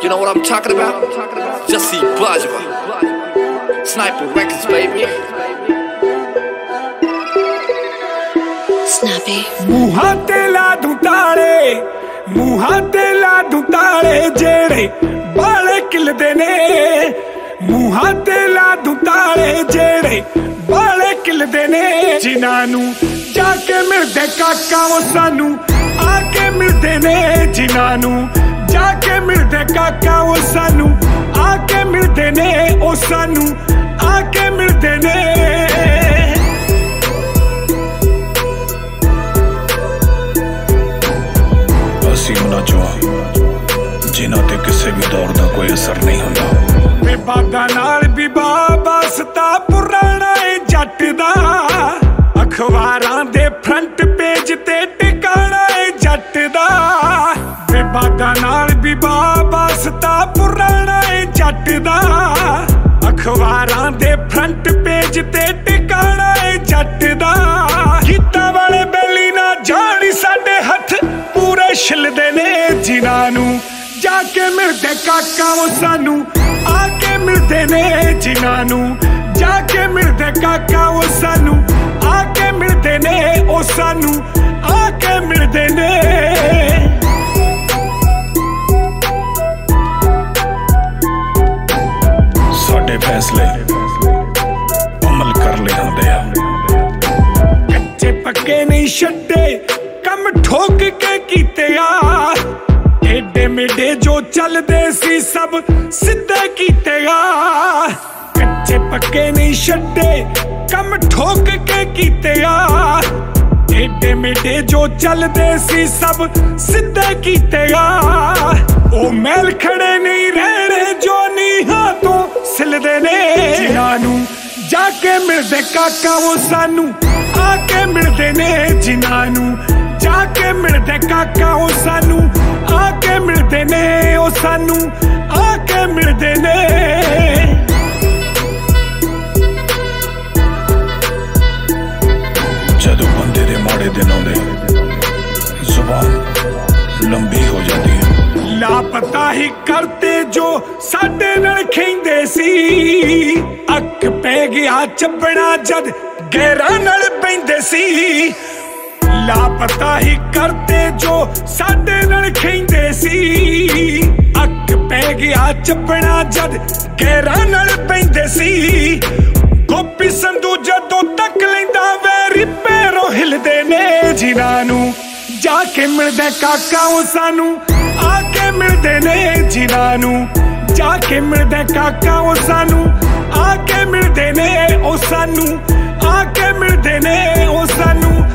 You know what I'm talking about? Jussie Bajwa, Sniper Records, baby. Snappy. ਮੂੰਹਾਂ ਤੇ ਲਾ ਦੂੰ ਤਾਲੇ, ਮੂੰਹਾਂ ਤੇ ਲਾ ਦੂੰ ਤਾਲੇ ਜਿਹੜੇ ਬਾਲੇ ਕਿਲਦੇ ਨੇ। ਮੂੰਹਾਂ ਤੇ ਲਾ ਦੂੰ ਤਾਲੇ ਜਿਹੜੇ ਬਾਲੇ ਕਿਲਦੇ ਨੇ। ਜਿਨ੍ਹਾਂ ਨੂੰ ਜਾ ਕੇ ਮਿਲਦੇ ਕਾਕਾ ਉਹ ਸਾਨੂੰ ਆ ਕੇ ਮਿਲਦੇ ਨੇ। ਜਿਨ੍ਹਾਂ ਨੂੰ ਜਾ ਕੇ ਮਿਲਦੇ ਕਾਕਾ ਉਹ ਸਾਨੂੰ ਆ ਕੇ ਮਿਲਦੇ ਨੇ। ਉਹ ਸਾਨੂੰ ਆ ਕੇ ਮਿਲਦੇ ਨੇ। ਅਸੀਂ ਉਹਨਾਂ ਚੋਂ ਜਿਨ੍ਹਾਂ ਤੇ ਕਿਸੇ ਵੀ ਦੌਰ ਦਾ ਕੋਈ ਅਸਰ ਨਹੀਂ ਹੁੰਦਾ। ਬਾਗਾ ਨਾਲ ਵੀ ਬਾਬਾ ਸਤਾ ਪੁਰਾਣਾ ਏ ਜੱਟ ਦਾ। ਅਖਬਾਰਾਂ ਦੇ ਫਰੰਟ ਪੇਜ ਤੇ ਟਿਕਾਣਾ ਏ ਜੱਟ ਦਾ। ਬਾਗਾ ਨਾਲ ਵੀ ਬਾਬਾ ਸਤਾ ਪੁਰਾਣਾ ਏ ਜੱਟ ਦਾ। ਅਖਬਾਰਾਂ ਦੇ ਫਰੰਟ ਪੇਜ ਤੇ ਟਿਕਾਣਾ ਏ ਜੱਟ ਦਾ। ਗੀਤਾਂ ਵਾਲੇ ਬੈਲੀ ਨਾ ਜਾਣੀ ਸਾਡੇ ਹੱਥ ਪੂਰੇ ਛਿਲਦੇ ਨੇ। ਜਿਨ੍ਹਾਂ ਨੂੰ ਜਾ ਕੇ ਮਿਲਦੇ ਕਾਕਾ ਉਹ ਸਾਨੂੰ ਆ ਕੇ ਮਿਲਦੇ ਨੇ। ਜਿਨ੍ਹਾਂ ਨੂੰ ਜਾ ਕੇ ਮਿਲਦੇ ਕਾਕਾ ਉਹ ਸਾਨੂੰ ਆ ਕੇ ਮਿਲਦੇ ਨੇ। ਉਹ ਸਾਨੂੰ ਆ ਕੇ ਮਿਲਦੇ ਨੇ। ਸਾਡੇ ਫੈਸਲੇ ਅਮਲ ਕਰ ਲਏ ਹੁੰਦੇ ਆ। ਕੱਚੇ ਪੱਕੇ ਨਹੀਂ ਛੱਡੇ ਕੰਮ ਠੋਕ ਕੇ ਕੀਤੇ ਆ। ਏਡੇ ਮੇਡੇ ਜੋ ਚੱਲਦੇ ਸੀ ਸਭ ਸਿੱਧੇ ਕੀਤੇ ਆ। ਕੱਚੇ ਪੱਕੇ ਨਹੀਂ ਛੱਡੇ ਕੰਮ ਠੋਕ ਕੇ ਕੀਤੇ ਆ। ਏਡੇ ਮੇਡੇ ਜੋ ਚੱਲਦੇ ਸੀ ਸਭ ਸਿੱਧੇ ਕੀਤੇ ਆ। ਉਹ ਮਹਿਲ ਖੜੇ ਨਹੀਂ ਰਹਿਣੇ ਜੋ ਨੀਹਾਂ ਤੋਂ ਸਿਲਦੇ ਨੇ। ਜਿਨ੍ਹਾਂ ਨੂੰ ਜਾ ਕੇ ਮਿਲਦੇ ਕਾਕਾ ਉਹ ਸਾਨੂੰ ਆ ਕੇ ਮਿਲਦੇ ਨੇ। ਜਿਨ੍ਹਾਂ ਨੂੰ ਜਾ ਕੇ ਮਿਲਦੇ ਕਾਕਾ ਉਹ ਸਾਨੂੰ ਆ ਕੇ ਮਿਲਦੇ ਨੇ। ਉਹ ਸਾਨੂੰ ਆ ਕੇ ਮਿਲਦੇ ਨੇ। ਜਦੋਂ ਬੰਦੇ ਦੇ ਮਾੜੇ ਦਿਨ ਆਉਂਦੇ ਜ਼ੁਬਾਨ ਲੰਬੀ ਹੋ ਜਾਂਦੀ ਹੈ। ਲਾਪਤਾ ਹੀ ਕਰਤੇ ਜੋ ਸਾਡੇ ਨਾਲ ਖੈਂਦੇ ਸੀ। ਅੱਖ ਪੈ ਗਿਆ ਚੱਬਣਾ ਜਦ ਗਹਿਰਾਂ ਨਾਲ ਪੈਂਦੇ ਸੀ। ਲਾਪਤਾ ਹੀ ਕਰਤੇ ਜੋ ਸਾਡੇ ਨਾਲ ਖੈਂਦੇ ਸੀ। ਅੱਖ ਪੈ ਗਿਆ ਚੱਬਣਾ ਜਦ ਗਹਿਰਾਂ ਨਾਲ ਪੈਂਦੇ ਸੀ। ਗੋਪੀ ਸੰਧੂ ਜਦੋਂ ਤੱਕ ਲੈਂਦਾ ਵੈਰੀ ਪੈਰੋਂ ਹਿਲਦੇ ਨੇ। ਜਿਨ੍ਹਾਂ ਨੂੰ ਜਾ ਕੇ ਮਿਲਦੇ ਕਾਕਾ ਉਹ ਸਾਨੂੰ ਆ ਕੇ ਮਿਲਦੇ ਨੇ। ਜਿਨ੍ਹਾਂ ਨੂੰ ਜਾ ਕੇ ਮਿਲਦੇ ਕਾਕਾ ਉਹ ਸਾਨੂੰ ਆ ਕੇ ਮਿਲਦੇ ਨੇ। ਉਹ ਸਾਨੂੰ ਆ ਕੇ ਮਿਲਦੇ ਨੇ। ਉਹ ਸਾਨੂੰ